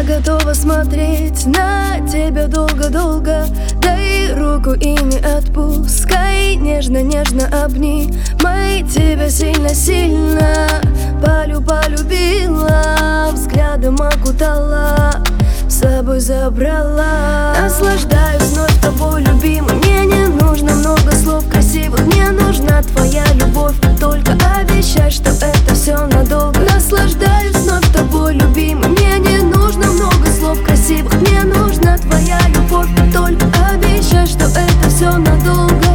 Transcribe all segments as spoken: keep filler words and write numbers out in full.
готова смотреть на тебя долго-долго. Дай руку и не отпускай, нежно-нежно обнимай тебя сильно-сильно. Полю полюбила, взглядом окутала, с собой забрала. Наслаждаюсь вновь тобой, любимый. Мне не нужно много слов красивых, мне нужна твоя любовь. Только обещай, что это все надолго. Наслаждаюсь вновь тобой, любимый. Мне не нужно много слов красивых, мне нужна твоя любовь. Только обещай, что это все надолго.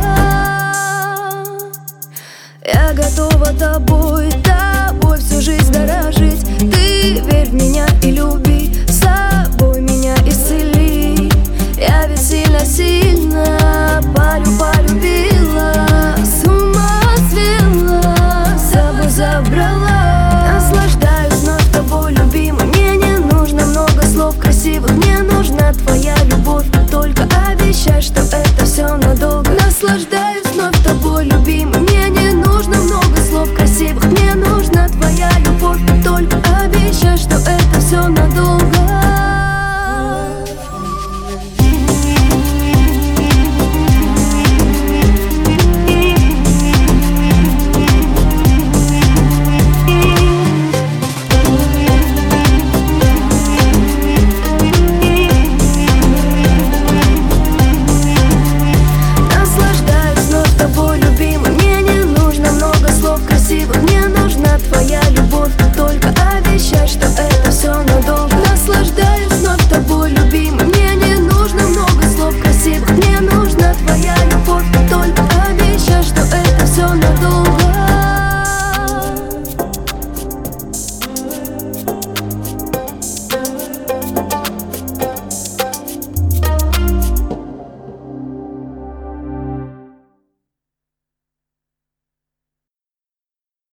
Я готова тобой, тобой всю жизнь дорожить. Ты верь в меня и люби, собой меня исцели. Я ведь сильно-сильно полю полюбила, с ума свела, с собой забрала. Наслаждаюсь вновь тобой, любимый. Мне не нужно много слов красивых, мне нужна твоя любовь. Только обещай, что это все надолго. Наслаждаюсь